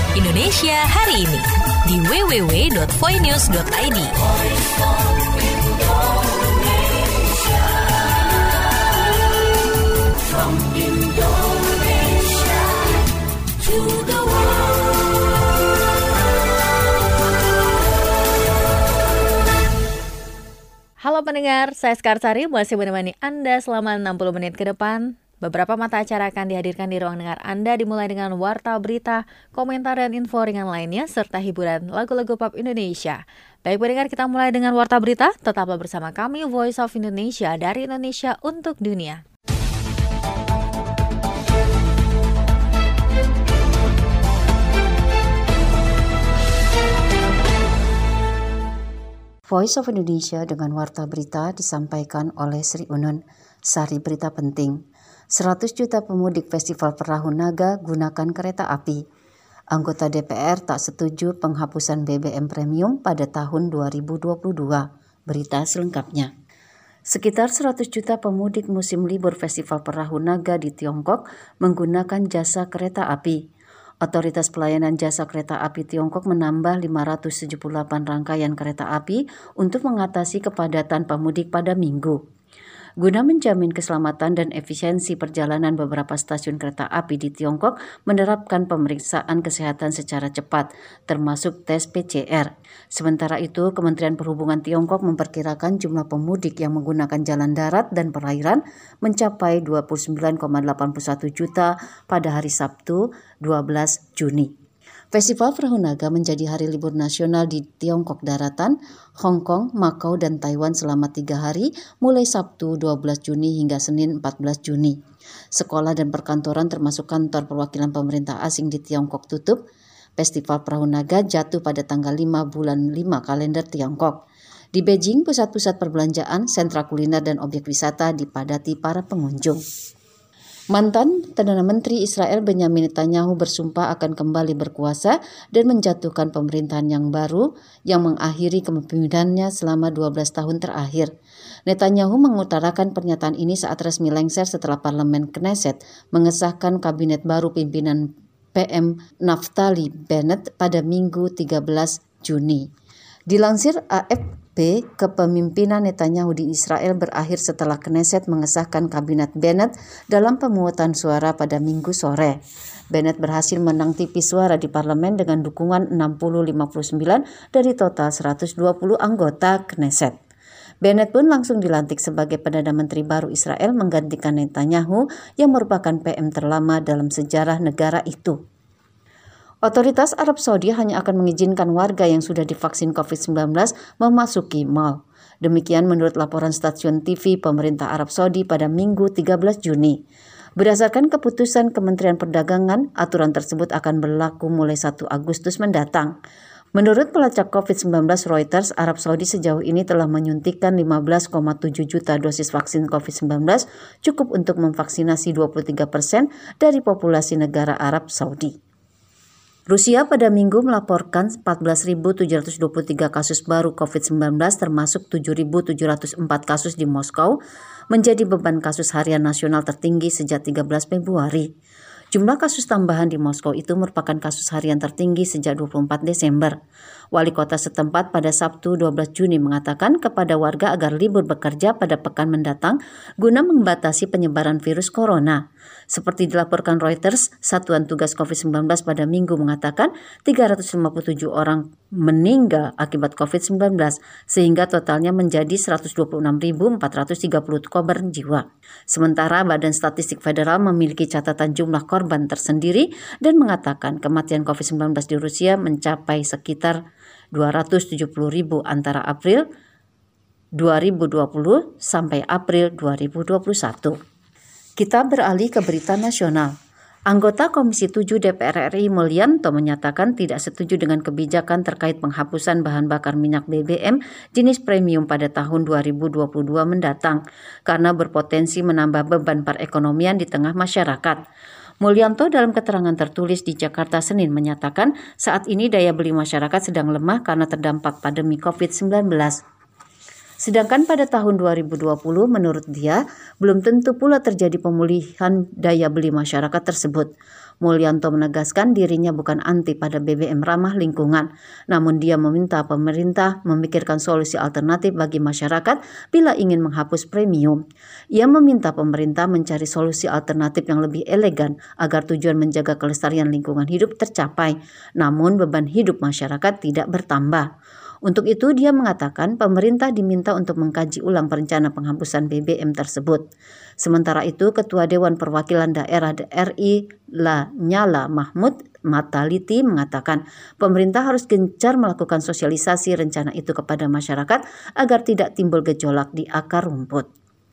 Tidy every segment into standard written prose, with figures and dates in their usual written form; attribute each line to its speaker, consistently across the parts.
Speaker 1: Indonesia hari ini di www.voinews.id. From Indonesia to the world.
Speaker 2: Halo pendengar, saya Skarsari masih menemani Anda selama 60 menit ke depan. Beberapa mata acara akan dihadirkan di ruang dengar Anda dimulai dengan warta berita, komentar dan info ringan lainnya serta hiburan lagu-lagu pop Indonesia. Baik pendengar, kita mulai dengan warta berita. Tetaplah bersama kami Voice of Indonesia dari Indonesia untuk dunia.
Speaker 3: Voice of Indonesia dengan warta berita disampaikan oleh Sri Unun. Sari berita penting. 100 juta pemudik Festival Perahu Naga gunakan kereta api. Anggota DPR tak setuju penghapusan BBM Premium pada tahun 2022. Berita selengkapnya. Sekitar 100 juta pemudik musim libur Festival Perahu Naga di Tiongkok menggunakan jasa kereta api. Otoritas Pelayanan Jasa Kereta Api Tiongkok menambah 578 rangkaian kereta api untuk mengatasi kepadatan pemudik pada Minggu. Guna menjamin keselamatan dan efisiensi perjalanan, beberapa stasiun kereta api di Tiongkok menerapkan pemeriksaan kesehatan secara cepat, termasuk tes PCR. Sementara itu, Kementerian Perhubungan Tiongkok memperkirakan jumlah pemudik yang menggunakan jalan darat dan perairan mencapai 29,81 juta pada hari Sabtu 12 Juni. Festival Perahu Naga menjadi hari libur nasional di Tiongkok Daratan, Hong Kong, Makau, dan Taiwan selama 3 hari mulai Sabtu 12 Juni hingga Senin 14 Juni. Sekolah dan perkantoran termasuk kantor perwakilan pemerintah asing di Tiongkok tutup. Festival Perahu Naga jatuh pada tanggal 5 bulan 5 kalender Tiongkok. Di Beijing, pusat-pusat perbelanjaan, sentra kuliner, dan objek wisata dipadati para pengunjung. Mantan Perdana Menteri Israel Benyamin Netanyahu bersumpah akan kembali berkuasa dan menjatuhkan pemerintahan yang baru yang mengakhiri kepemimpinannya selama 12 tahun terakhir. Netanyahu mengutarakan pernyataan ini saat resmi lengser setelah Parlemen Knesset mengesahkan kabinet baru pimpinan PM Naftali Bennett pada Minggu 13 Juni. Dilansir AFP, kepemimpinan Netanyahu di Israel berakhir setelah Knesset mengesahkan kabinet Bennett dalam pemungutan suara pada Minggu sore. Bennett berhasil menang tipis suara di parlemen dengan dukungan 60-59 dari total 120 anggota Knesset. Bennett pun langsung dilantik sebagai Perdana Menteri baru Israel menggantikan Netanyahu yang merupakan PM terlama dalam sejarah negara itu. Otoritas Arab Saudi hanya akan mengizinkan warga yang sudah divaksin COVID-19 memasuki mal. Demikian menurut laporan stasiun TV pemerintah Arab Saudi pada Minggu 13 Juni. Berdasarkan keputusan Kementerian Perdagangan, aturan tersebut akan berlaku mulai 1 Agustus mendatang. Menurut pelacak COVID-19 Reuters, Arab Saudi sejauh ini telah menyuntikkan 15,7 juta dosis vaksin COVID-19, cukup untuk memvaksinasi 23% dari populasi negara Arab Saudi. Rusia pada Minggu melaporkan 14.723 kasus baru COVID-19 termasuk 7.704 kasus di Moskow, menjadi beban kasus harian nasional tertinggi sejak 13 Februari. Jumlah kasus tambahan di Moskow itu merupakan kasus harian tertinggi sejak 24 Desember. Wali kota setempat pada Sabtu 12 Juni mengatakan kepada warga agar libur bekerja pada pekan mendatang guna membatasi penyebaran virus corona. Seperti dilaporkan Reuters, Satuan Tugas COVID-19 pada Minggu mengatakan 357 orang meninggal akibat COVID-19 sehingga totalnya menjadi 126.430 korban jiwa. Sementara Badan Statistik Federal memiliki catatan jumlah korban tersendiri dan mengatakan kematian COVID-19 di Rusia mencapai sekitar 270.000 antara April 2020 sampai April 2021. Kita beralih ke berita nasional. Anggota Komisi 7 DPR RI Mulyanto menyatakan tidak setuju dengan kebijakan terkait penghapusan bahan bakar minyak BBM jenis premium pada tahun 2022 mendatang karena berpotensi menambah beban perekonomian di tengah masyarakat. Mulyanto dalam keterangan tertulis di Jakarta Senin menyatakan saat ini daya beli masyarakat sedang lemah karena terdampak pandemi COVID-19. Sedangkan pada tahun 2020 menurut dia belum tentu pula terjadi pemulihan daya beli masyarakat tersebut. Mulyanto menegaskan dirinya bukan anti pada BBM ramah lingkungan, namun dia meminta pemerintah memikirkan solusi alternatif bagi masyarakat bila ingin menghapus premium. Ia meminta pemerintah mencari solusi alternatif yang lebih elegan agar tujuan menjaga kelestarian lingkungan hidup tercapai, namun beban hidup masyarakat tidak bertambah. Untuk itu dia mengatakan pemerintah diminta untuk mengkaji ulang rencana penghapusan BBM tersebut. Sementara itu Ketua Dewan Perwakilan Daerah RI Lanyala Mahmud Mataliti mengatakan pemerintah harus gencar melakukan sosialisasi rencana itu kepada masyarakat agar tidak timbul gejolak di akar rumput.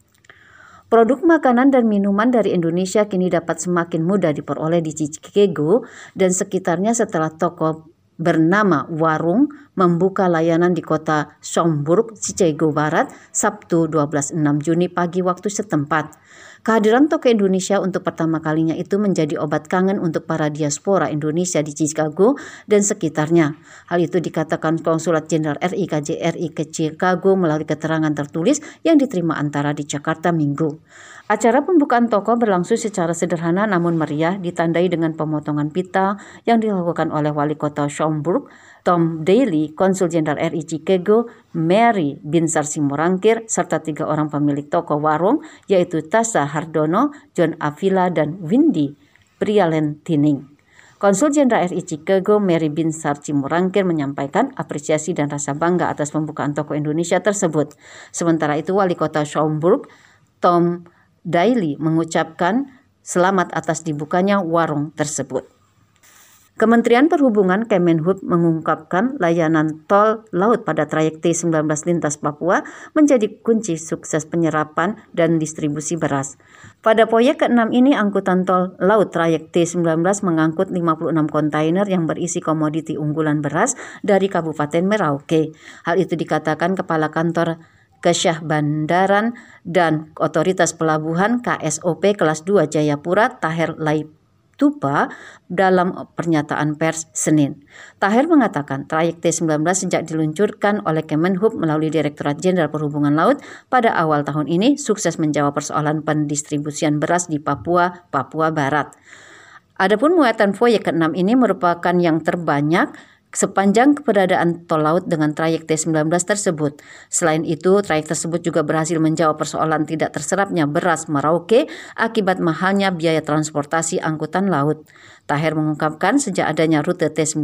Speaker 3: Produk makanan dan minuman dari Indonesia kini dapat semakin mudah diperoleh di Chicago dan sekitarnya setelah toko bernama Warung membuka layanan di kota Schaumburg, Chicago Barat, Sabtu 12/6 Juni pagi waktu setempat. Kehadiran toko Indonesia untuk pertama kalinya itu menjadi obat kangen untuk para diaspora Indonesia di Chicago dan sekitarnya. Hal itu dikatakan Konsulat Jenderal RI KJRI ke Chicago melalui keterangan tertulis yang diterima Antara di Jakarta Minggu. Acara pembukaan toko berlangsung secara sederhana namun meriah, ditandai dengan pemotongan pita yang dilakukan oleh Wali Kota Schaumburg, Tom Daly, Konsul Jenderal RI Chicago, Mary Binsar Simorangkir, serta 3 orang pemilik toko warung, yaitu Tasha Hardono, John Avila, dan Windy Prialentining. Konsul Jenderal RI Chicago, Mary Binsar Simorangkir, menyampaikan apresiasi dan rasa bangga atas pembukaan toko Indonesia tersebut. Sementara itu, Wali Kota Schaumburg, Tom Daly, mengucapkan selamat atas dibukanya warung tersebut. Kementerian Perhubungan Kemenhub mengungkapkan layanan tol laut pada trayek T19 lintas Papua menjadi kunci sukses penyerapan dan distribusi beras. Pada proyek ke-6 ini, angkutan tol laut trayek T19 mengangkut 56 kontainer yang berisi komoditi unggulan beras dari Kabupaten Merauke. Hal itu dikatakan Kepala Kantor Kesyah Bandaran dan Otoritas Pelabuhan KSOP Kelas 2 Jayapura, Taher Laitupa, dalam pernyataan pers Senin. Taher mengatakan trayek T19 sejak diluncurkan oleh Kemenhub melalui Direktorat Jenderal Perhubungan Laut pada awal tahun ini sukses menjawab persoalan pendistribusian beras di Papua Barat. Adapun muatan proyek ke-6 ini merupakan yang terbanyak sepanjang keberadaan tol laut dengan trayek T19 tersebut. Selain itu, trayek tersebut juga berhasil menjawab persoalan tidak terserapnya beras Merauke akibat mahalnya biaya transportasi angkutan laut. Taher mengungkapkan sejak adanya rute T19,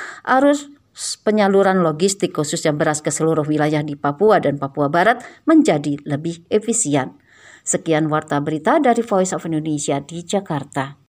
Speaker 3: arus penyaluran logistik khususnya beras ke seluruh wilayah di Papua dan Papua Barat menjadi lebih efisien. Sekian Warta Berita dari Voice of Indonesia di Jakarta.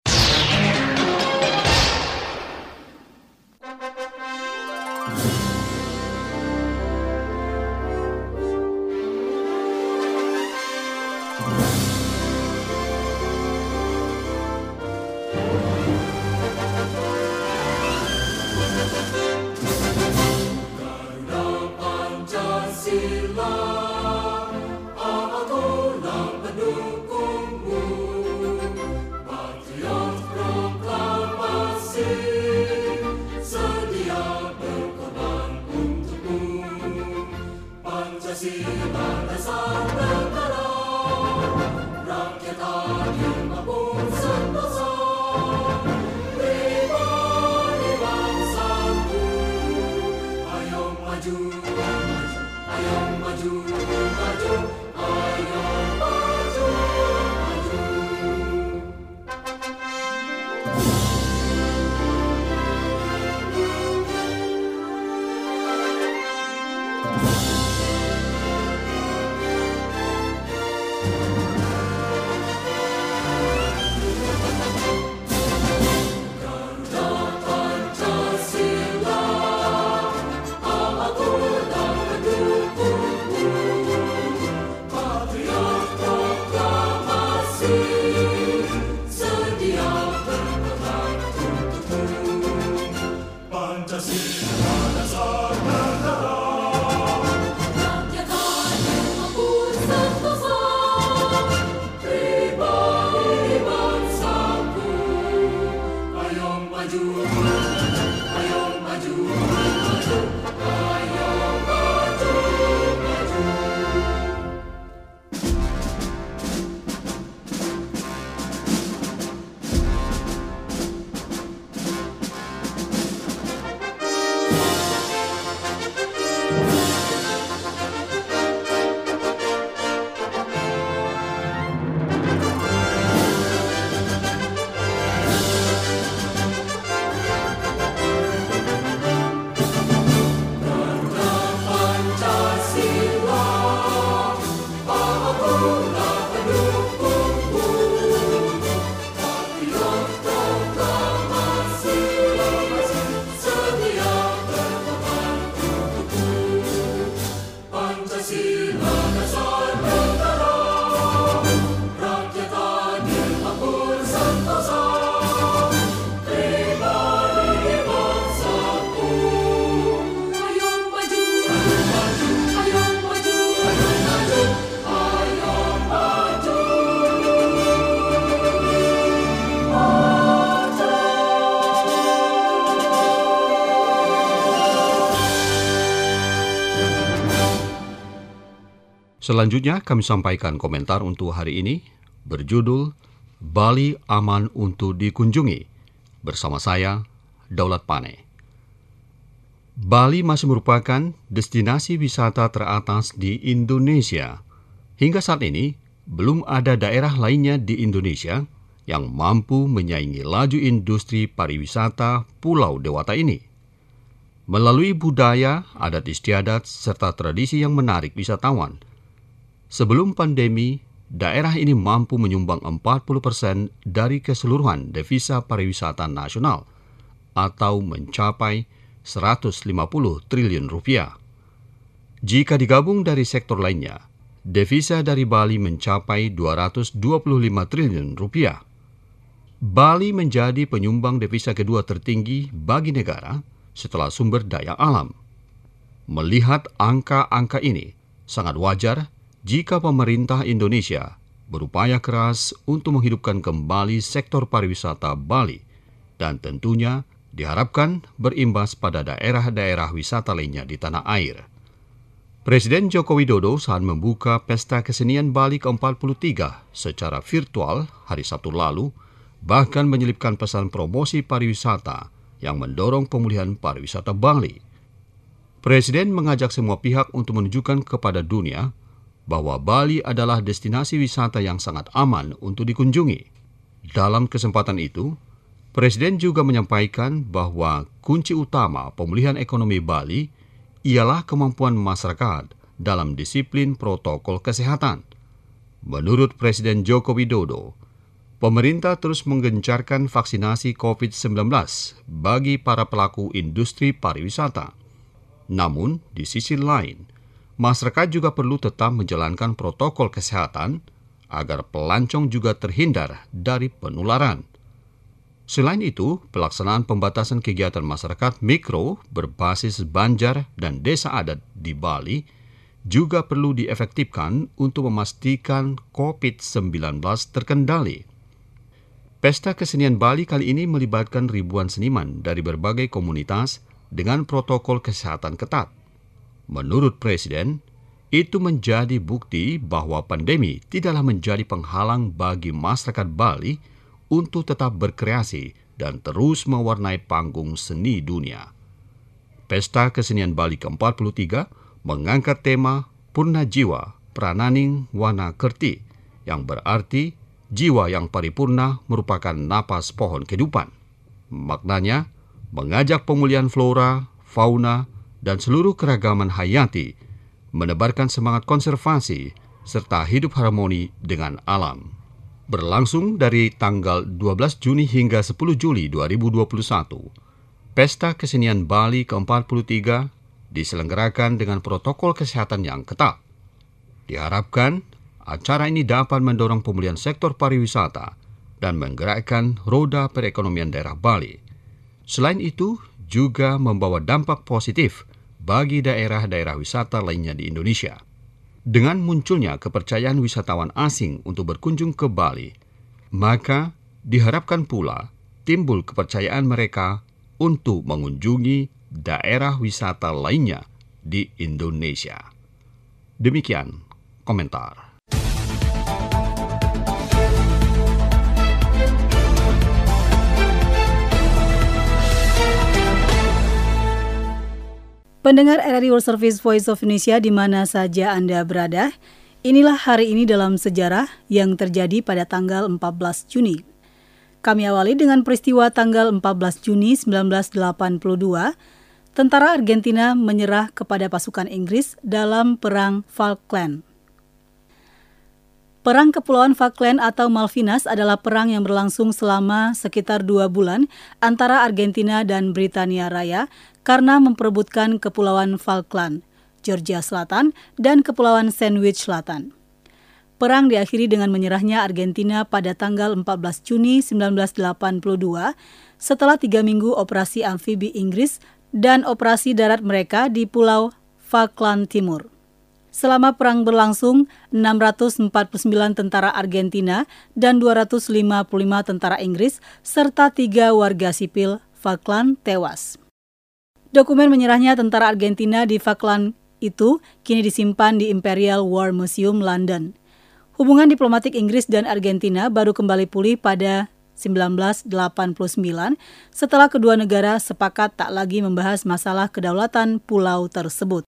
Speaker 4: Selanjutnya kami sampaikan komentar untuk hari ini berjudul Bali Aman untuk Dikunjungi. Bersama saya, Daulat Pane. Bali masih merupakan destinasi wisata teratas di Indonesia. Hingga saat ini, belum ada daerah lainnya di Indonesia yang mampu menyaingi laju industri pariwisata Pulau Dewata ini. Melalui budaya, adat istiadat, serta tradisi yang menarik wisatawan, sebelum pandemi, daerah ini mampu menyumbang 40% dari keseluruhan devisa pariwisata nasional atau mencapai 150 triliun rupiah. Jika digabung dari sektor lainnya, devisa dari Bali mencapai 225 triliun rupiah. Bali menjadi penyumbang devisa kedua tertinggi bagi negara setelah sumber daya alam. Melihat angka-angka ini, sangat wajar jika pemerintah Indonesia berupaya keras untuk menghidupkan kembali sektor pariwisata Bali dan tentunya diharapkan berimbas pada daerah-daerah wisata lainnya di tanah air. Presiden Joko Widodo saat membuka Pesta Kesenian Bali ke-43 secara virtual hari Sabtu lalu bahkan menyelipkan pesan promosi pariwisata yang mendorong pemulihan pariwisata Bali. Presiden mengajak semua pihak untuk menunjukkan kepada dunia bahwa Bali adalah destinasi wisata yang sangat aman untuk dikunjungi. Dalam kesempatan itu, Presiden juga menyampaikan bahwa kunci utama pemulihan ekonomi Bali ialah kemampuan masyarakat dalam disiplin protokol kesehatan. Menurut Presiden Joko Widodo, pemerintah terus menggencarkan vaksinasi COVID-19 bagi para pelaku industri pariwisata. Namun, di sisi lain, masyarakat juga perlu tetap menjalankan protokol kesehatan agar pelancong juga terhindar dari penularan. Selain itu, pelaksanaan pembatasan kegiatan masyarakat mikro berbasis Banjar dan desa adat di Bali juga perlu diefektifkan untuk memastikan COVID-19 terkendali. Pesta Kesenian Bali kali ini melibatkan ribuan seniman dari berbagai komunitas dengan protokol kesehatan ketat. Menurut Presiden, itu menjadi bukti bahwa pandemi tidaklah menjadi penghalang bagi masyarakat Bali untuk tetap berkreasi dan terus mewarnai panggung seni dunia. Pesta Kesenian Bali ke-43 mengangkat tema Purna Jiwa Prananing Wana Kerti, yang berarti jiwa yang paripurna merupakan napas pohon kehidupan. Maknanya, mengajak pemulihan flora, fauna, dan seluruh keragaman hayati, menebarkan semangat konservasi, serta hidup harmoni dengan alam. Berlangsung dari tanggal 12 Juni hingga 10 Juli 2021, Pesta Kesenian Bali ke-43 diselenggarakan dengan protokol kesehatan yang ketat. Diharapkan, acara ini dapat mendorong pemulihan sektor pariwisata dan menggerakkan roda perekonomian daerah Bali. Selain itu, juga membawa dampak positif bagi daerah-daerah wisata lainnya di Indonesia. Dengan munculnya kepercayaan wisatawan asing untuk berkunjung ke Bali, maka diharapkan pula timbul kepercayaan mereka untuk mengunjungi daerah wisata lainnya di Indonesia. Demikian komentar.
Speaker 5: Pendengar RRI World Service Voice of Indonesia di mana saja Anda berada, inilah hari ini dalam sejarah yang terjadi pada tanggal 14 Juni. Kami awali dengan peristiwa tanggal 14 Juni 1982, tentara Argentina menyerah kepada pasukan Inggris dalam Perang Falkland. Perang Kepulauan Falkland atau Malvinas adalah perang yang berlangsung selama sekitar 2 bulan antara Argentina dan Britania Raya karena memperebutkan Kepulauan Falkland, Georgia Selatan, dan Kepulauan Sandwich Selatan. Perang diakhiri dengan menyerahnya Argentina pada tanggal 14 Juni 1982 setelah 3 minggu operasi amfibi Inggris dan operasi darat mereka di Pulau Falkland Timur. Selama perang berlangsung, 649 tentara Argentina dan 255 tentara Inggris serta 3 warga sipil Falkland tewas. Dokumen menyerahnya tentara Argentina di Falkland itu kini disimpan di Imperial War Museum, London. Hubungan diplomatik Inggris dan Argentina baru kembali pulih pada 1989 setelah kedua negara sepakat tak lagi membahas masalah kedaulatan pulau tersebut.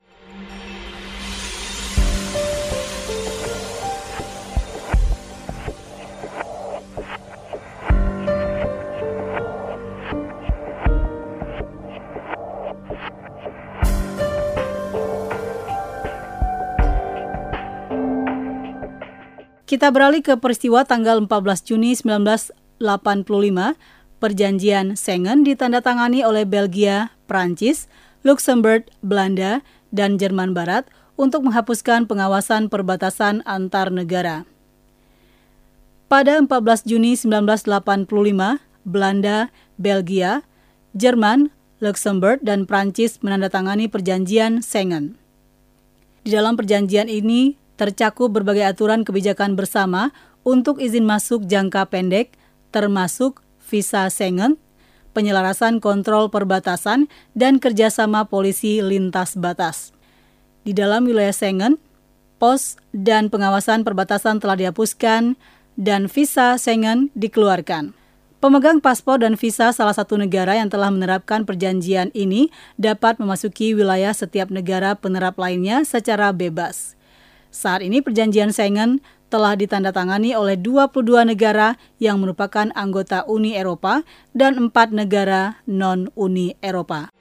Speaker 5: Kita beralih ke peristiwa tanggal 14 Juni 1985, Perjanjian Schengen ditandatangani oleh Belgia, Prancis, Luxembourg, Belanda, dan Jerman Barat untuk menghapuskan pengawasan perbatasan antar negara. Pada 14 Juni 1985, Belanda, Belgia, Jerman, Luxembourg, dan Prancis menandatangani Perjanjian Schengen. Di dalam perjanjian ini tercakup berbagai aturan kebijakan bersama untuk izin masuk jangka pendek, termasuk visa Schengen, penyelarasan kontrol perbatasan, dan kerjasama polisi lintas batas. Di dalam wilayah Schengen, pos dan pengawasan perbatasan telah dihapuskan dan visa Schengen dikeluarkan. Pemegang paspor dan visa salah satu negara yang telah menerapkan perjanjian ini dapat memasuki wilayah setiap negara penerap lainnya secara bebas. Saat ini perjanjian Schengen telah ditandatangani oleh 22 negara yang merupakan anggota Uni Eropa dan 4 negara non-Uni Eropa.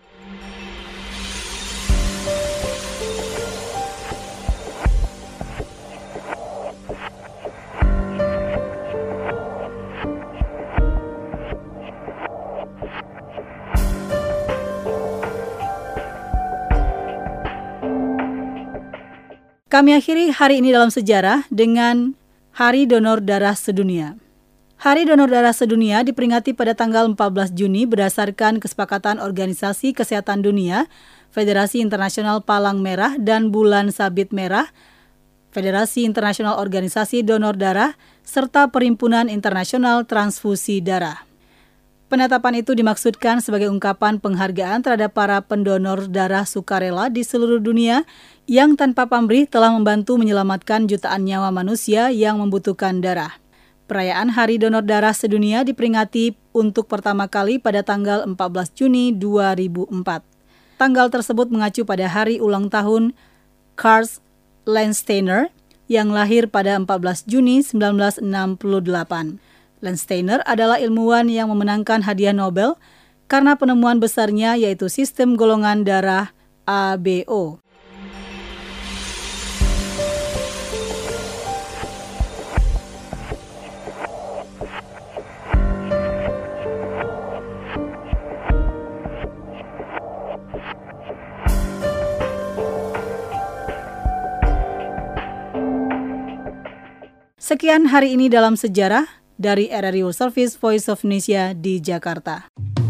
Speaker 5: Kami akhiri hari ini dalam sejarah dengan Hari Donor Darah Sedunia. Hari Donor Darah Sedunia diperingati pada tanggal 14 Juni berdasarkan kesepakatan Organisasi Kesehatan Dunia, Federasi Internasional Palang Merah dan Bulan Sabit Merah, Federasi Internasional Organisasi Donor Darah, serta Perhimpunan Internasional Transfusi Darah. Penetapan itu dimaksudkan sebagai ungkapan penghargaan terhadap para pendonor darah sukarela di seluruh dunia yang tanpa pamrih telah membantu menyelamatkan jutaan nyawa manusia yang membutuhkan darah. Perayaan Hari Donor Darah Sedunia diperingati untuk pertama kali pada tanggal 14 Juni 2004. Tanggal tersebut mengacu pada hari ulang tahun Karl Landsteiner yang lahir pada 14 Juni 1968. Landsteiner adalah ilmuwan yang memenangkan hadiah Nobel karena penemuan besarnya yaitu sistem golongan darah ABO. Sekian hari ini dalam sejarah dari RRI World Service Voice of Indonesia di Jakarta.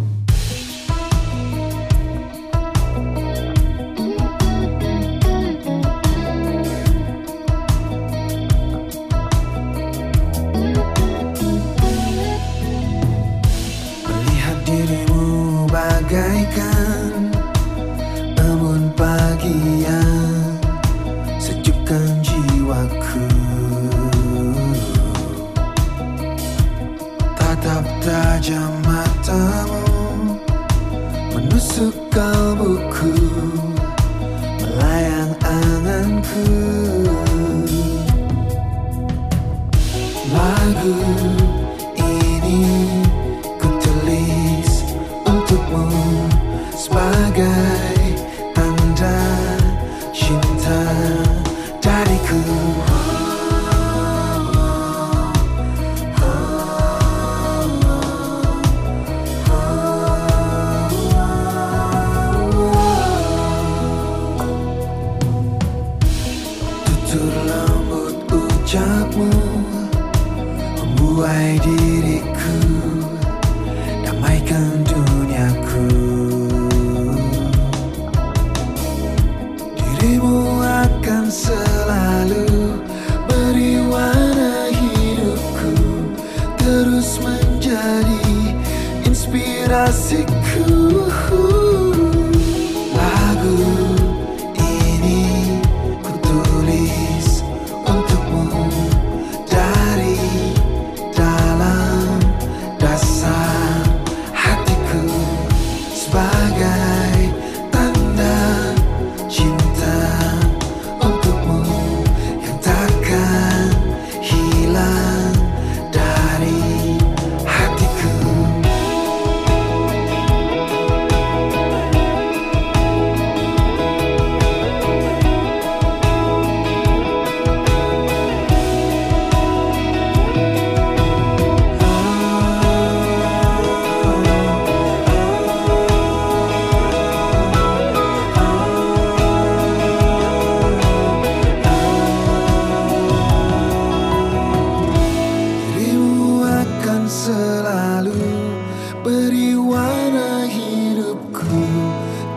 Speaker 6: Melihat dirimu bagaikan embun pagi yang sejukkan jiwaku. Tatap tajam matamu, menusuk kalbuku, melayang anganku. Lagu ini ku tulis untukmu sebagai tanda cinta dariku.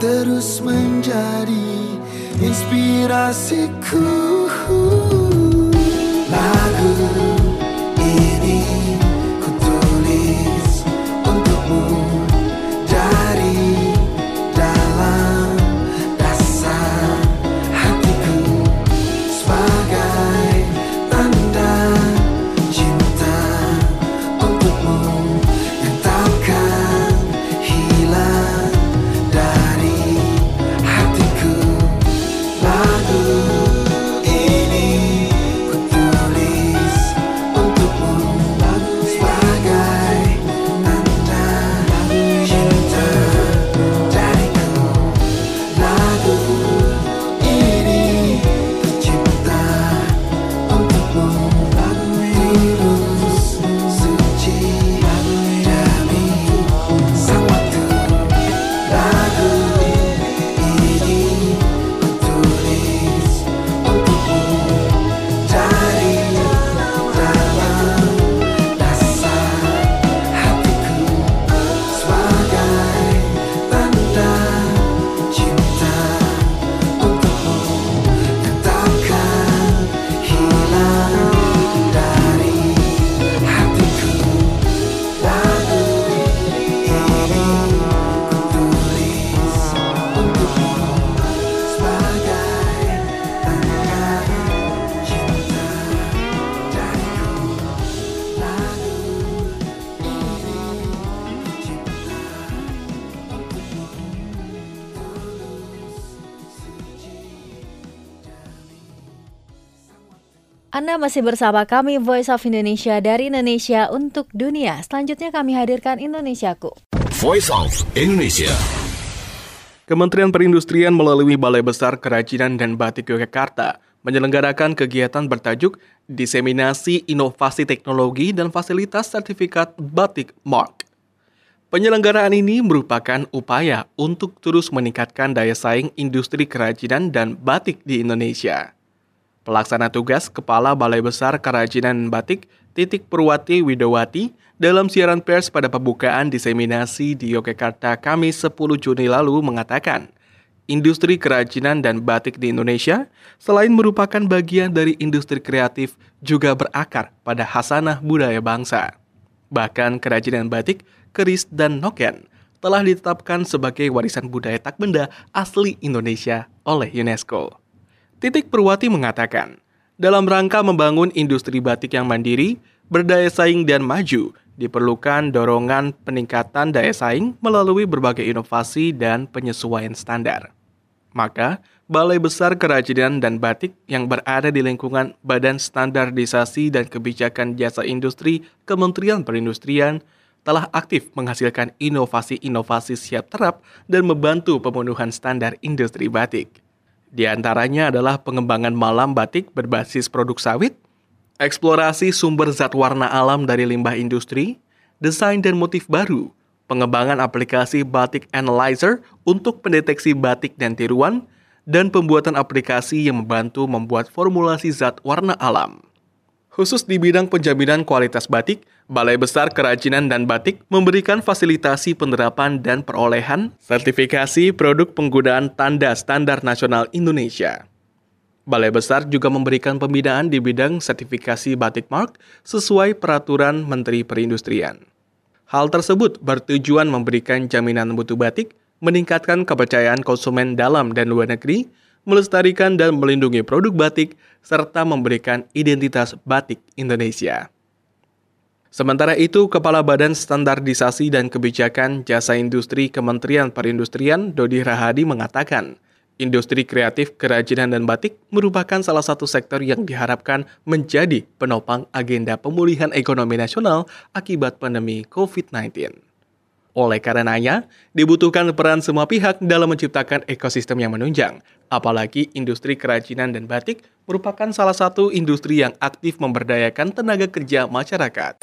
Speaker 6: terus menjadi inspirasiku. Lagu ini ku tulis untukmu dari dalam dasar hatiku, sebagai tanda cinta untukmu yang takkan hilang dari hatiku. Lagu ini ku tulis untukmu sebagai tanda cinta dariku. Lagu ini tercipta untukmu, tulus suci demi sang waktu. Lagu ini ku tulis untukmu dari dalam dasar hatiku, sebagai tanda cinta untukmu yang takkan hilang dari hatiku. Lagu ini ku tulis untukmu sebagai tanda cinta dariku. Lagu ini tercipta untukmu, tulus suci demi sang waktu.
Speaker 2: Anda masih bersama kami Voice of Indonesia dari Indonesia untuk dunia. Selanjutnya kami hadirkan Indonesiaku.
Speaker 7: Voice of Indonesia.
Speaker 8: Kementerian Perindustrian melalui Balai Besar Kerajinan dan Batik Yogyakarta menyelenggarakan kegiatan bertajuk Diseminasi Inovasi Teknologi dan Fasilitas Sertifikat Batik Mark. Penyelenggaraan ini merupakan upaya untuk terus meningkatkan daya saing industri kerajinan dan batik di Indonesia. Pelaksana tugas Kepala Balai Besar Kerajinan dan Batik, Titik Purwati Widowati, dalam siaran pers pada pembukaan diseminasi di Yogyakarta Kamis 10 Juni lalu mengatakan, industri kerajinan dan batik di Indonesia selain merupakan bagian dari industri kreatif juga berakar pada khasanah budaya bangsa. Bahkan kerajinan batik, keris, dan noken telah ditetapkan sebagai warisan budaya tak benda asli Indonesia oleh UNESCO. Titik Purwati mengatakan, dalam rangka membangun industri batik yang mandiri, berdaya saing dan maju, diperlukan dorongan peningkatan daya saing melalui berbagai inovasi dan penyesuaian standar. Maka, Balai Besar Kerajinan dan Batik yang berada di lingkungan Badan Standarisasi dan Kebijakan Jasa Industri Kementerian Perindustrian telah aktif menghasilkan inovasi-inovasi siap terap dan membantu pemenuhan standar industri batik. Di antaranya adalah pengembangan malam batik berbasis produk sawit, eksplorasi sumber zat warna alam dari limbah industri, desain dan motif baru, pengembangan aplikasi Batik Analyzer untuk pendeteksi batik dan tiruan, dan pembuatan aplikasi yang membantu membuat formulasi zat warna alam. Khusus di bidang penjaminan kualitas batik, Balai Besar Kerajinan dan Batik memberikan fasilitasi penerapan dan perolehan sertifikasi produk penggunaan tanda standar nasional Indonesia. Balai Besar juga memberikan pembinaan di bidang sertifikasi Batik Mark sesuai peraturan Menteri Perindustrian. Hal tersebut bertujuan memberikan jaminan mutu batik, meningkatkan kepercayaan konsumen dalam dan luar negeri, melestarikan dan melindungi produk batik, serta memberikan identitas batik Indonesia. Sementara itu, Kepala Badan Standarisasi dan Kebijakan Jasa Industri Kementerian Perindustrian, Dodi Rahadi mengatakan, industri kreatif kerajinan dan batik merupakan salah satu sektor yang diharapkan menjadi penopang agenda pemulihan ekonomi nasional akibat pandemi COVID-19. Oleh karenanya, dibutuhkan peran semua pihak dalam menciptakan ekosistem yang menunjang, apalagi industri kerajinan dan batik merupakan salah satu industri yang aktif memberdayakan tenaga kerja masyarakat.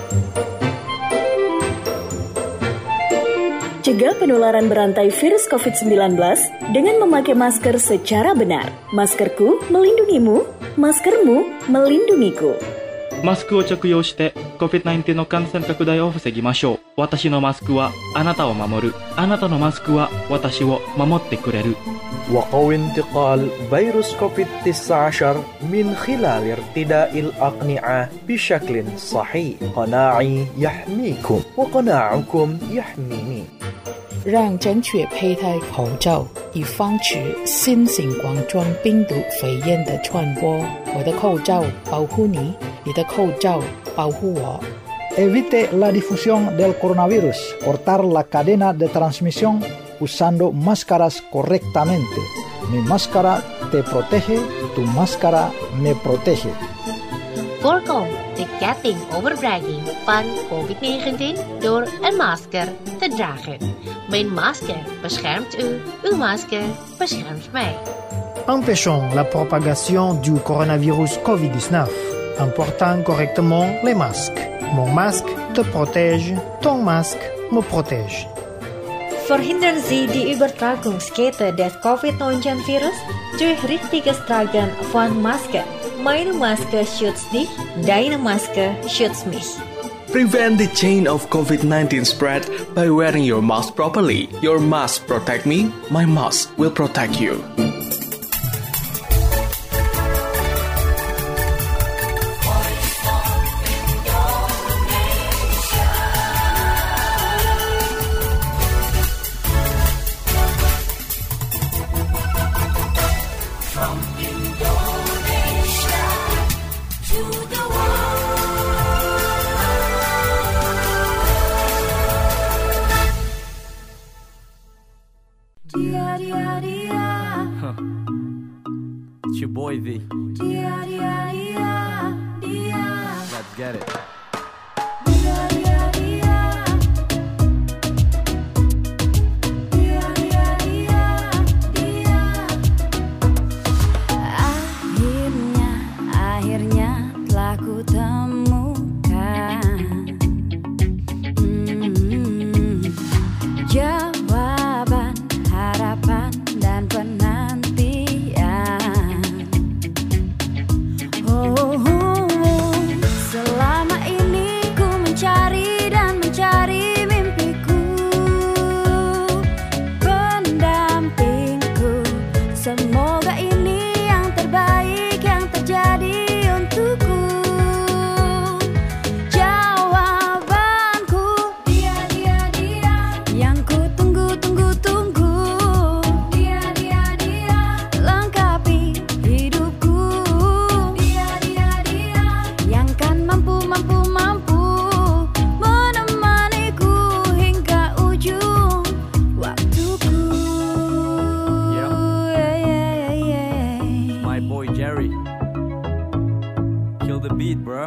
Speaker 9: Cegah penularan berantai virus COVID-19 dengan memakai masker secara benar. Maskerku melindungimu, maskermu melindungiku.
Speaker 10: マスクを着用して COVID-19 の感染拡大を防ぎましょう。私のマスクはあなたを守る。あなたのマスクは私を守ってくれる。
Speaker 11: وقوي انتقال فيروس كوفيد-19 من خلال ارتداء الأقنعة بشكل صحيح. قناعي يحميكم وقناعكم يحميني.
Speaker 12: 让正确佩戴口罩，以防止新型冠状病毒肺炎的传播。我的口罩保护你，你的口罩保护我。
Speaker 13: Evite la difusión del coronavirus. Cortar la cadena de transmisión usando máscaras correctamente. Mi máscara te protege, tu máscara me protege.
Speaker 1: Voorkom de ketting overdraging van COVID-19 door een masker te dragen. Mijn masker beschermt u, uw masker beschermt mij.
Speaker 14: Empêchons la propagation du coronavirus COVID-19 en portant correctement les masques. Mon masque te protège, ton masque me protège.
Speaker 2: Verhindern Sie die Übertragungskette des COVID-19-Virus durch richtiges Tragen von Masken. Meine Maske schützt dich, deine Maske schützt mich.
Speaker 8: Prevent the chain of COVID-19 spread by wearing your mask properly. Your mask protect me, my mask will protect you.
Speaker 15: It's your boy V. Let's get it.
Speaker 16: Akhirnya telah ku temukan jawaban, harapan, dan penantian. Selama ini ku mencari dan mencari mimpiku, pendampingku. Semoga ini yang terbaik yang terjadi untukku. Jawabanku, dia, yang ku tunggu. Dia, lengkapi hidupku. Dia, yang kan mampu menemaniku hingga ujung waktuku.
Speaker 15: My boy Jerry. Kill the beat, bro.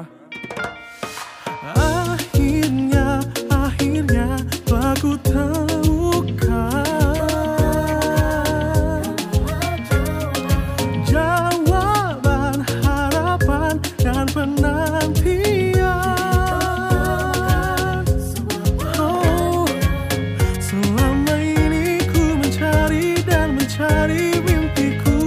Speaker 6: Akhirnya telah ku temukan jawaban, harapan, dan penantian. Selama ini ku mencari dan mencari mimpiku,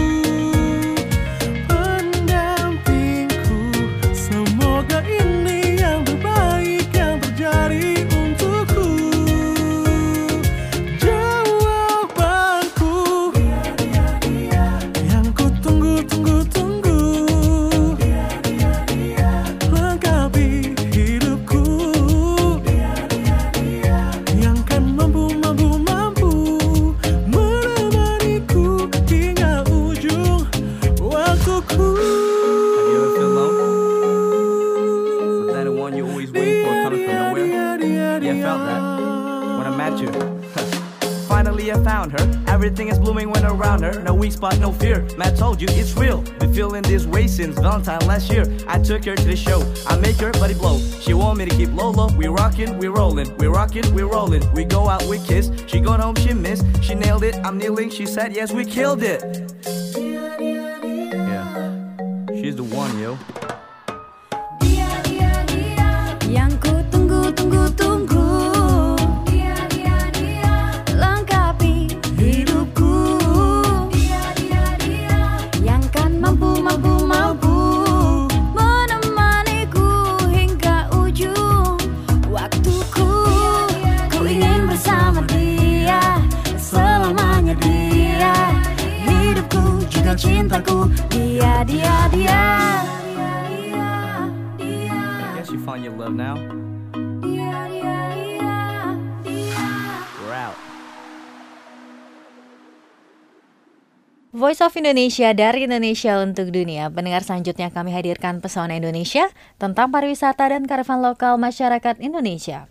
Speaker 6: pendampingku. Semoga ini yang terbaik yang terjadi untukku. Jawabanku, yang ku tunggu. Lengkapi hidupku, yang kan mampu menemaniku hingga ujung waktuku.
Speaker 15: Have you ever felt lonely? Was that the one you always waiting for coming from nowhere? Yeah, I felt that when I met you. Finally I found her. Everything is blooming when around her. No weak spot, no fear. Matt told you it's real. Been feeling this way since Valentine last year. I took her to the show. I make her body blow. She want me to keep low. We rockin', we rollin'. We rockin', we rollin'. We go out, we kiss. She gone home, she missed. She nailed it. I'm kneeling. She said yes, we killed it. Yeah, she's the one, yo.
Speaker 16: Yang ku tunggu. Lengkapi hidupku. Yang kan mampu menemaniku cintaku. Dia.
Speaker 15: I guess you find your love now. We're out.
Speaker 2: Voice of Indonesia dari Indonesia untuk dunia. Pendengar, selanjutnya kami hadirkan Pesona Indonesia tentang pariwisata dan karavan lokal masyarakat Indonesia.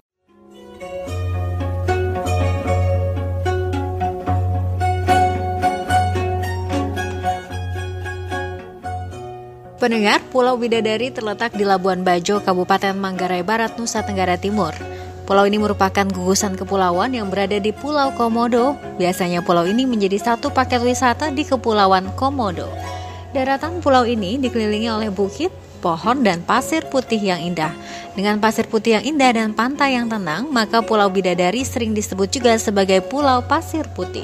Speaker 2: Pendengar, Pulau Bidadari terletak di Labuan Bajo, Kabupaten Manggarai Barat, Nusa Tenggara Timur. Pulau ini merupakan gugusan kepulauan yang berada di Pulau Komodo. Biasanya pulau ini menjadi satu paket wisata di Kepulauan Komodo. Daratan pulau ini dikelilingi oleh bukit, pohon, dan pasir putih yang indah. Dengan pasir putih yang indah dan pantai yang tenang, maka Pulau Bidadari sering disebut juga sebagai Pulau Pasir Putih.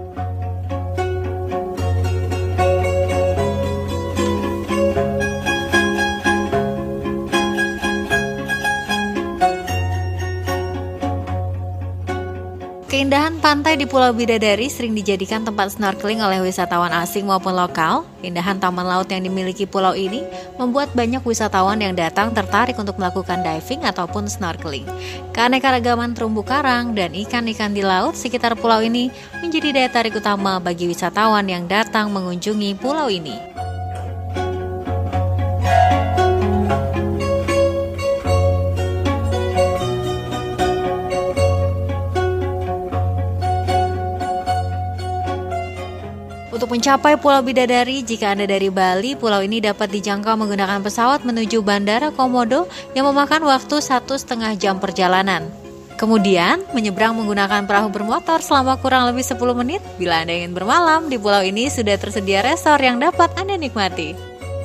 Speaker 2: Keindahan pantai di Pulau Bidadari sering dijadikan tempat snorkeling oleh wisatawan asing maupun lokal. Keindahan taman laut yang dimiliki pulau ini membuat banyak wisatawan yang datang tertarik untuk melakukan diving ataupun snorkeling. Keanekaragaman terumbu karang dan ikan-ikan di laut sekitar pulau ini menjadi daya tarik utama bagi wisatawan yang datang mengunjungi pulau ini. Untuk mencapai Pulau Bidadari, jika Anda dari Bali, pulau ini dapat dijangkau menggunakan pesawat menuju Bandara Komodo yang memakan waktu 1,5 jam perjalanan. Kemudian, menyeberang menggunakan perahu bermotor selama kurang lebih 10 menit. Bila Anda ingin bermalam, di pulau ini sudah tersedia resor yang dapat Anda nikmati.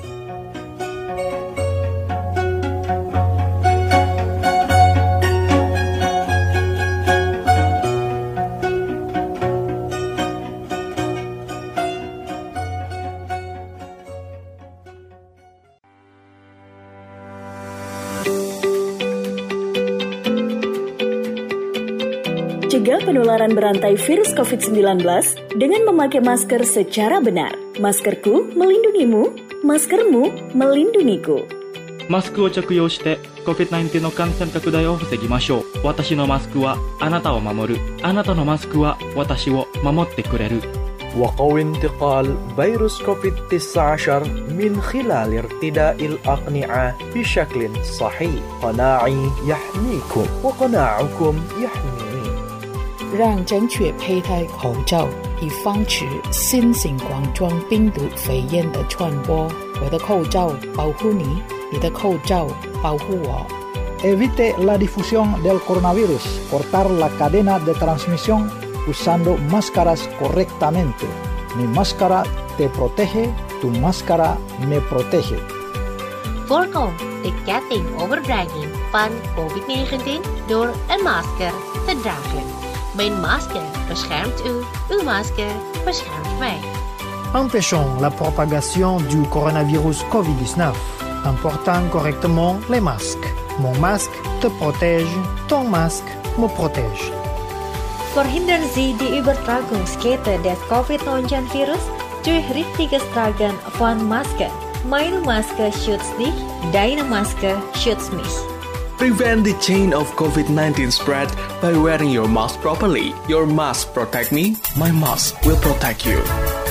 Speaker 9: Cegah penularan berantai virus COVID-19 dengan memakai masker secara benar. Maskerku melindungimu, maskermu melindungiku.
Speaker 10: マスクを着用して COVID-19 の感染拡大を防ぎましょう。私のマスクはあなたを守る。あなたのマスクは私を守ってくれる。
Speaker 11: وقوي انتقال فيروس كوفيد-19 من خلال ارتداء الأقنعة بشكل صحيح. قناعي يحميكم وقناعكم يحميني.
Speaker 12: 让正确佩戴口罩，以防止新型冠状病毒肺炎的传播。我的口罩保护你，你的口罩保护我。
Speaker 13: Evite la difusión del coronavirus. Cortar la cadena de transmisión usando máscaras correctamente. Mi máscara te protege, tu máscara me protege.
Speaker 1: Voorkom de ketting overdraging van COVID-19 door een masker te dragen. Mijn masker beschermt u, uw masker beschermt mij.
Speaker 14: Empêchons la propagation du coronavirus Covid-19 en portant correctement les masques. Mon masque te protège, ton masque me protège.
Speaker 2: Verhindern Sie die Übertragungskette des Covid-19-Virus durch richtiges Tragen von Masken. Meine Maske schützt dich, deine Maske schützt mich.
Speaker 8: Prevent the chain of COVID-19 spread by wearing your mask properly. Your mask protect me, my mask will protect you.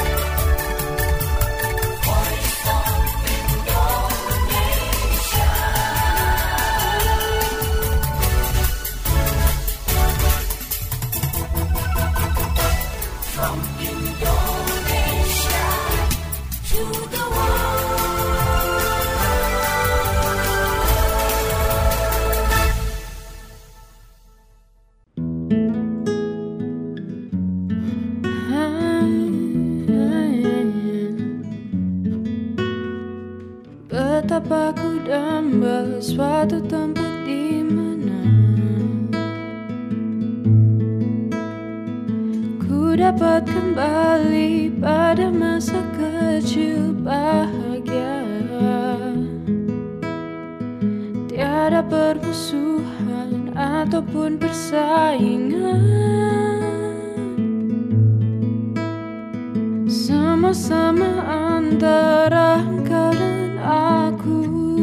Speaker 17: Betapa ku damba suatu tempat di mana ku dapat kembali pada masa kecil bahagia. Tiada permusuhan ataupun persaingan. sama-sama antara engkau dan aku.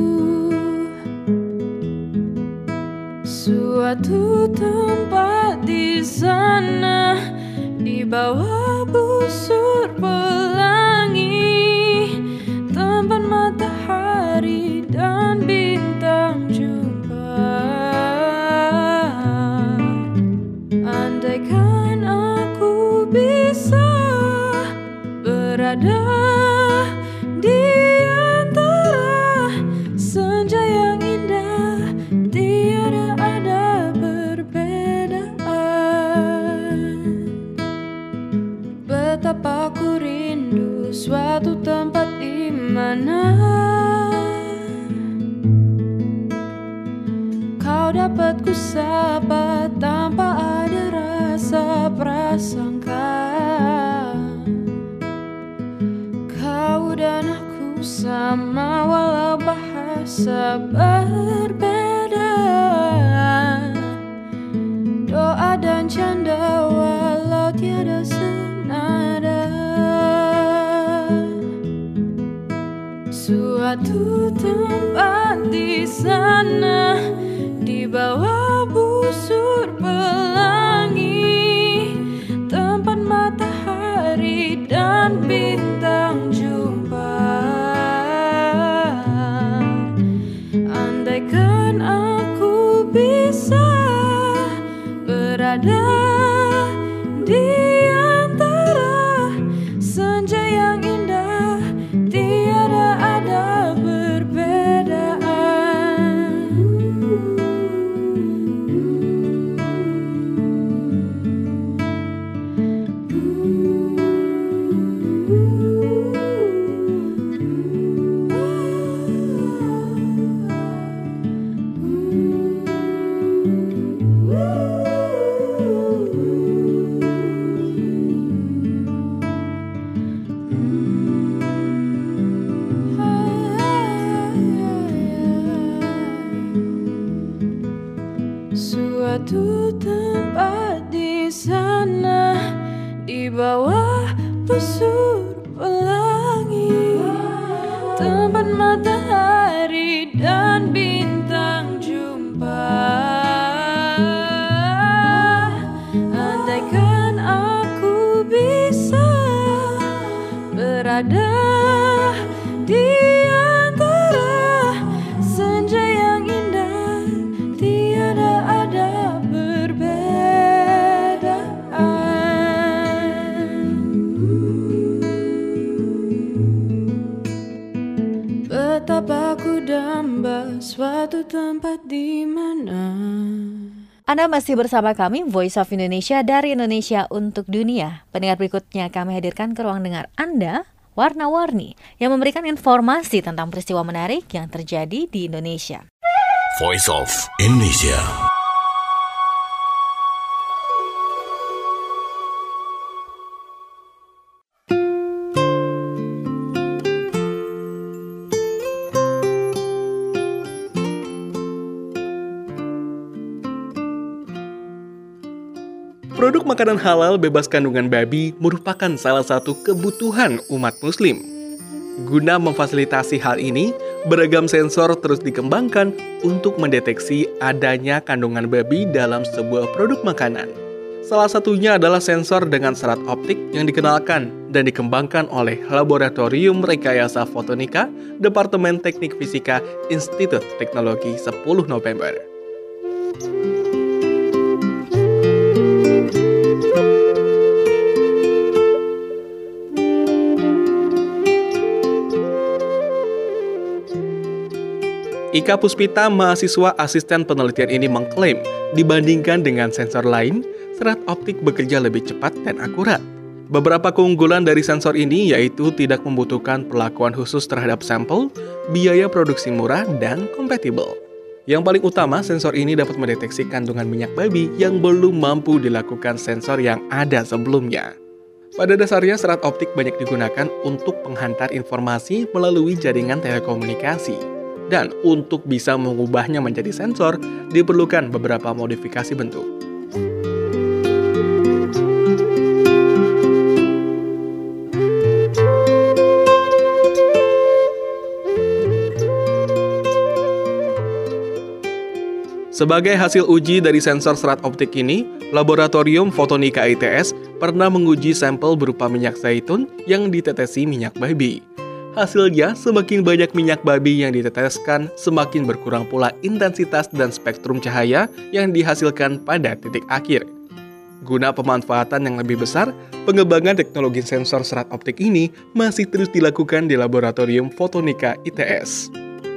Speaker 17: Suatu tempat di sana, di bawah busur pelangi, tempat matahari dan bintang jumpa. Andaikan aku bisa berada di antara senja yang indah, tiada ada perbedaan. Betapa ku rindu suatu tempat di mana kau dapat ku sapa tanpa ada rasa prasangka. Kau dan aku sama walau bahasa berbeda, doa dan canda walau tiada senada. Suatu tempat di sana, di bawah busur pelangi, tempat matahari dan bintang jumpa. Andaikan aku bisa berada di antara senja yang indah, tiada ada perbedaan. Suatu tempat di sana, di bawah busur pelangi, tempat matahari dan bintang jumpa. Andaikan aku bisa berada di antara senja yang indah, tiada ada perbedaan. Betapa ku damba suatu tempat di mana.
Speaker 2: Anda masih bersama kami, Voice of Indonesia dari Indonesia untuk Dunia. Pendengar berikutnya kami hadirkan ke ruang dengar Anda, Warna-Warni, yang memberikan informasi tentang peristiwa menarik yang terjadi di Indonesia.
Speaker 7: Voice of Indonesia.
Speaker 8: Produk makanan halal bebas kandungan babi merupakan salah satu kebutuhan umat muslim. Guna memfasilitasi hal ini, beragam sensor terus dikembangkan untuk mendeteksi adanya kandungan babi dalam sebuah produk makanan. Salah satunya adalah sensor dengan serat optik yang dikenalkan dan dikembangkan oleh Laboratorium Rekayasa Fotonika, Departemen Teknik Fisika, Institut Teknologi 10 November. Ika Puspita, mahasiswa asisten penelitian ini mengklaim, dibandingkan dengan sensor lain, serat optik bekerja lebih cepat dan akurat. Beberapa keunggulan dari sensor ini yaitu tidak membutuhkan perlakuan khusus terhadap sampel, biaya produksi murah, dan kompatibel. Yang paling utama, sensor ini dapat mendeteksi kandungan minyak babi yang belum mampu dilakukan sensor yang ada sebelumnya. Pada dasarnya, serat optik banyak digunakan untuk penghantar informasi melalui jaringan telekomunikasi. Dan untuk bisa mengubahnya menjadi sensor, diperlukan beberapa modifikasi bentuk. Sebagai hasil uji dari sensor serat optik ini, Laboratorium Fotonika ITS pernah menguji sampel berupa minyak zaitun yang ditetesi minyak babi. Hasilnya, semakin banyak minyak babi yang diteteskan, semakin berkurang pula intensitas dan spektrum cahaya yang dihasilkan pada titik akhir. Guna pemanfaatan yang lebih besar, pengembangan teknologi sensor serat optik ini masih terus dilakukan di Laboratorium Fotonika ITS.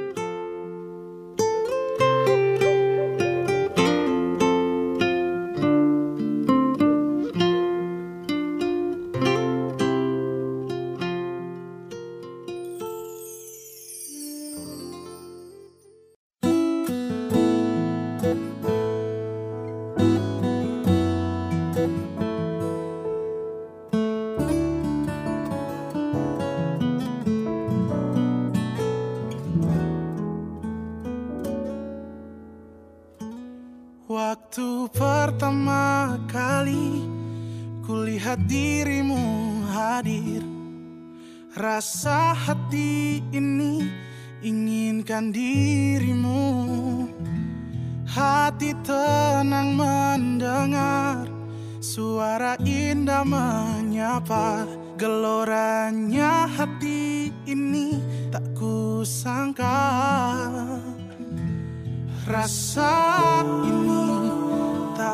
Speaker 6: Waktu pertama kali kulihat dirimu hadir, rasa hati ini inginkan dirimu. Hati tenang mendengar suara indah menyapa. Geloranya hati ini tak kusangka. Rasa ini tak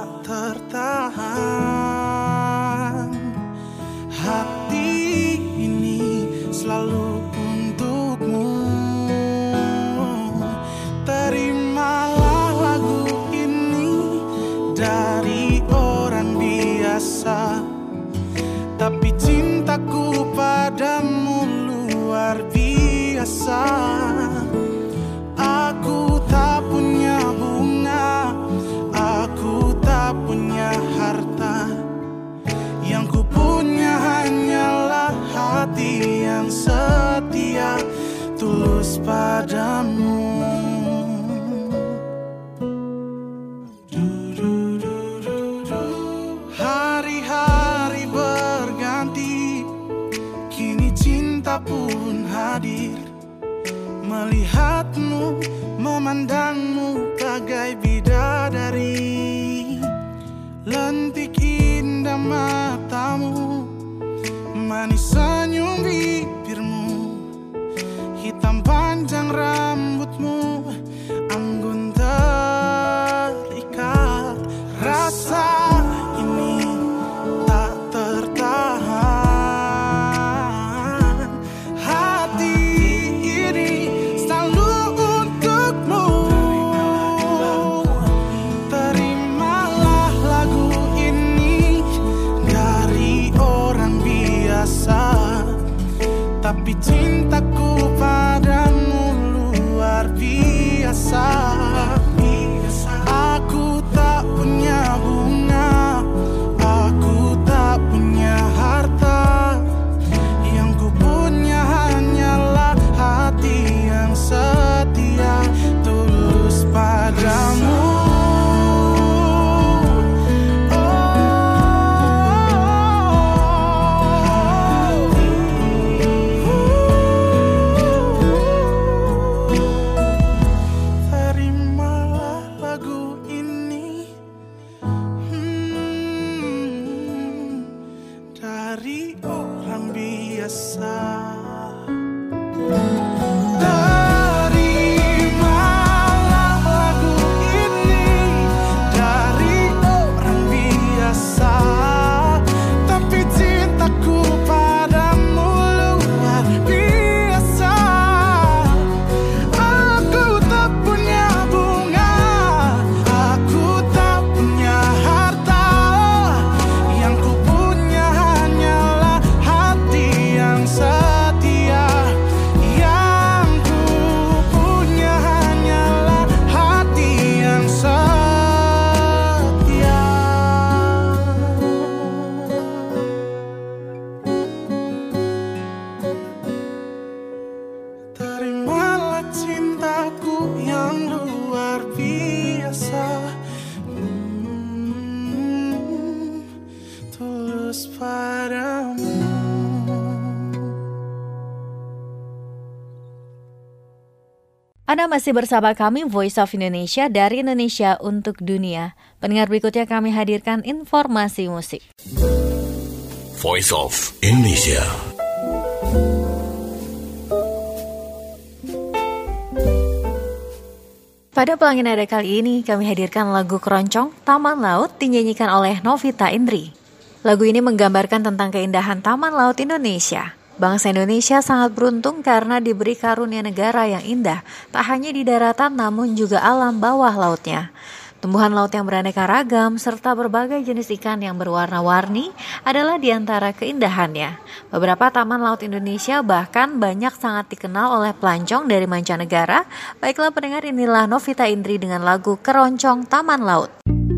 Speaker 6: tertahan. Hati ini selalu untukmu. Terimalah lagu ini dari orang biasa, tapi cintaku padamu luar biasa. Aku tak punya bunga, aku tak punya harta. Yang ku punya hanyalah hati yang setia, tulus padamu. Hari-hari berganti, kini cinta pun hadir. Melihatmu, memandangmu bagai bidadari. Lentik indah matamu, manis senyum bibirmu, hitam panjang rambutmu, anggun terikat. Rasa ini tak tertahan. Hati ini selalu untukmu. Terimalah lagu ini dari orang biasa, tapi cintaku padamu luar biasa. Aku tak punya bunga, aku tak punya harta. Yang ku punya hanyalah hati yang setia, tulus padamu. Terimalah lagu ini dari orang biasa. Terimalah lagu ini dari orang biasa, tapi cintaku padamu luar biasa. Aku tak punya bunga, aku tak punya harta. Yang ku punya hanyalah hati yang setia. Yang ku punya hanyalah hati yang setia. Terimalah cintaku yang luar biasa, tulus padamu.
Speaker 2: Anda masih bersama kami Voice of Indonesia dari Indonesia untuk Dunia. Pendengar, berikutnya kami hadirkan informasi musik.
Speaker 7: Voice of Indonesia.
Speaker 2: Pada Pelangi Nada kali ini kami hadirkan lagu Keroncong Taman Laut dinyanyikan oleh Novita Indri. Lagu ini menggambarkan tentang keindahan Taman Laut Indonesia. Bangsa Indonesia sangat beruntung karena diberi karunia negara yang indah, tak hanya di daratan namun juga alam bawah lautnya. Tumbuhan laut yang beraneka ragam serta berbagai jenis ikan yang berwarna-warni adalah di antara keindahannya. Beberapa taman laut Indonesia bahkan banyak sangat dikenal oleh pelancong dari mancanegara. Baiklah pendengar, inilah Novita Indri dengan lagu Keroncong Taman Laut.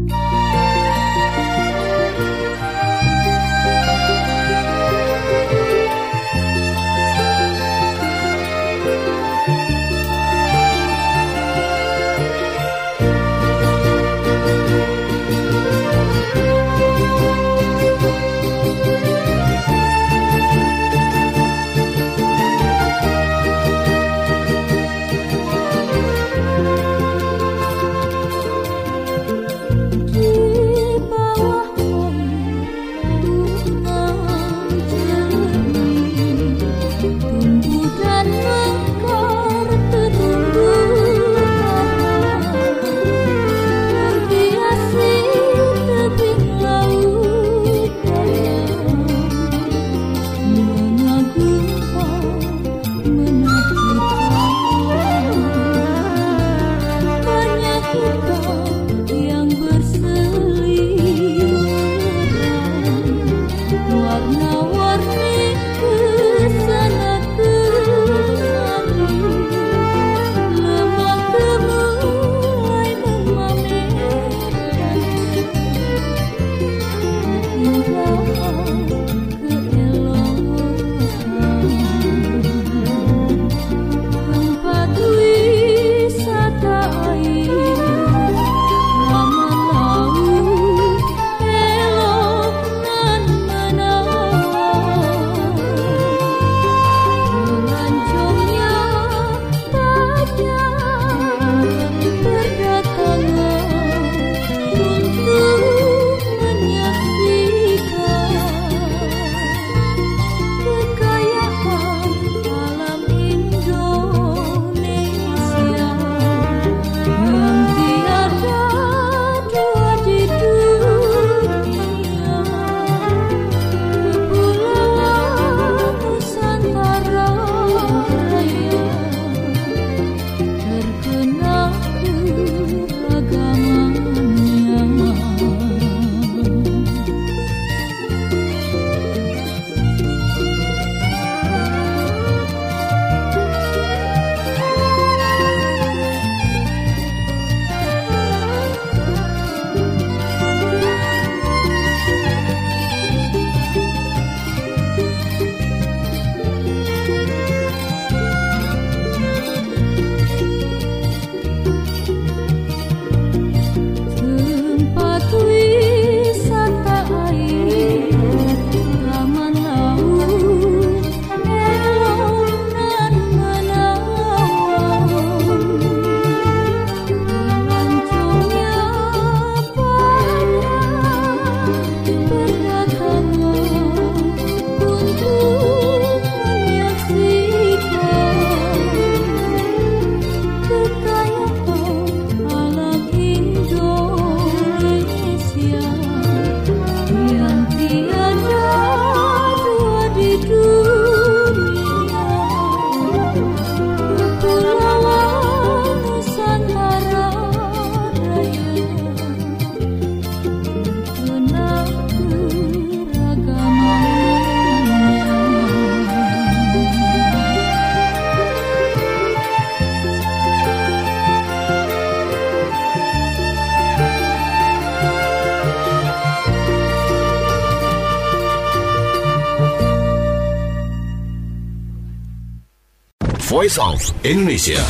Speaker 7: Voice of Indonesia.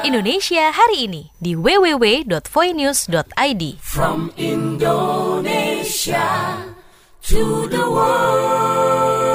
Speaker 1: Indonesia hari ini di www.voinews.id.
Speaker 6: From Indonesia to the world.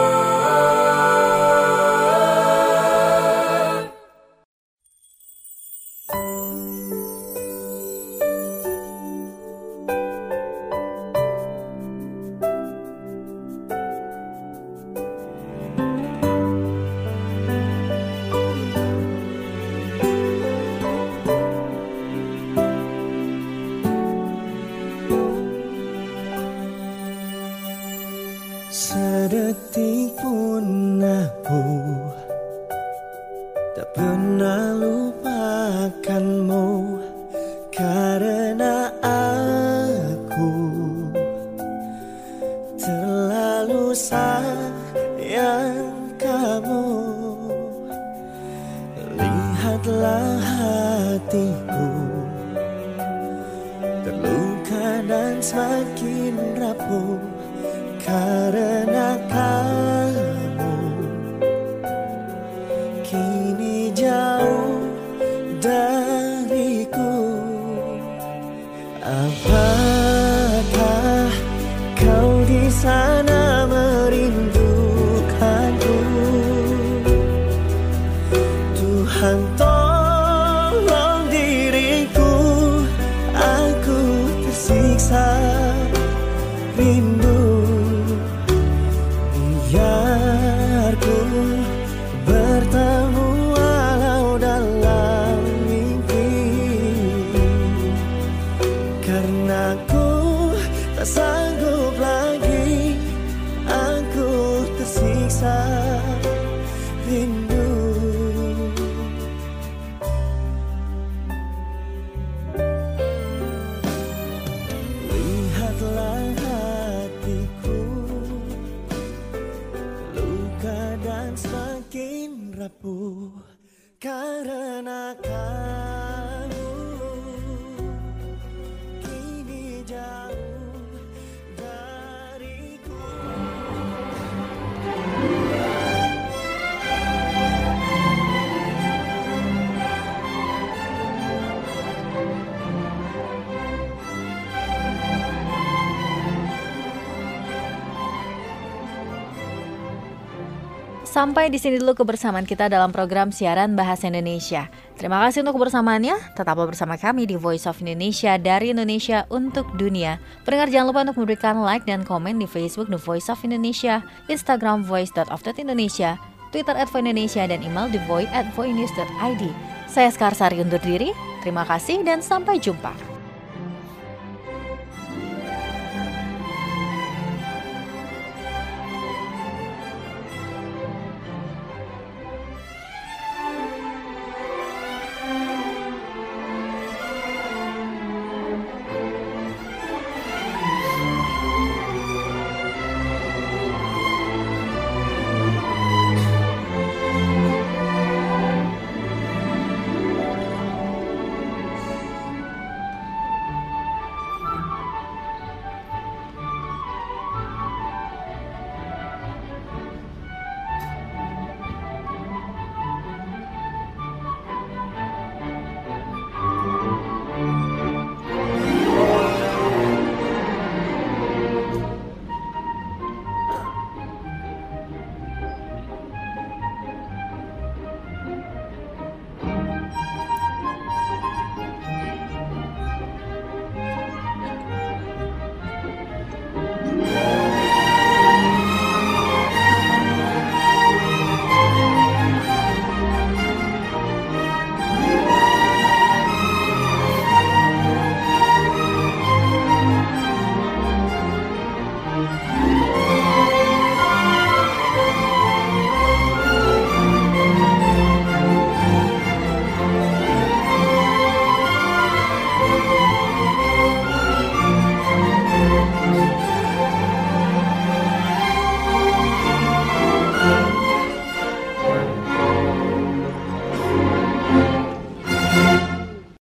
Speaker 18: Sedetik pun aku tak pernah lupakanmu, karena aku terlalu sayang kamu. Lihatlah hatiku terluka dan semakin rapuh karena kamu kini jauh dariku. Apakah kau di sana merindukanku? Tuhan tolong diriku, aku tersiksa rindu. Biar ku bertemu walau dalam mimpi, karena ku tak sanggup lagi, aku tersiksa rindu. Lihatlah hatiku dan semakin rapuh karena kamu kini jauh dariku.
Speaker 2: Sampai di sini dulu kebersamaan kita dalam program siaran Bahasa Indonesia. Terima kasih untuk kebersamaannya. Tetaplah bersama kami di Voice of Indonesia, dari Indonesia untuk dunia. Pendengar jangan lupa untuk memberikan like dan komen di Facebook The Voice of Indonesia, Instagram voice.of.indonesia, Twitter @voindonesia, dan email thevoice@voinews.id. Saya Skarsari undur diri. Terima kasih dan sampai jumpa.